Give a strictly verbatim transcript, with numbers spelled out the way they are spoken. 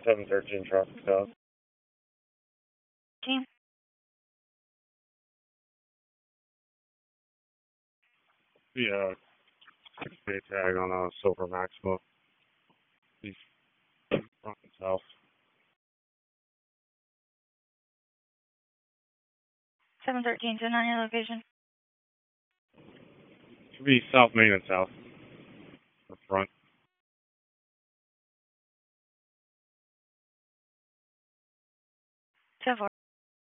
seven thirteen traffic south. Team. Yeah, six day tag on a Silver Maxima. East, front and south. seven thirteen, ten on your location. Should be South Main and south. Or front. ten four.